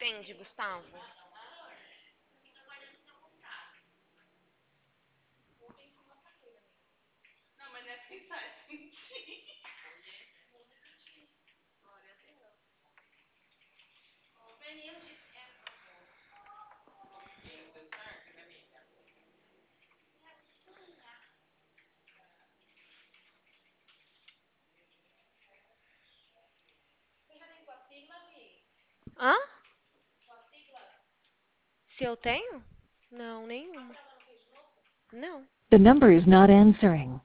Entende, Gustavo? Hã? Se eu tenho? Não, nenhuma. Não. The number is not answering.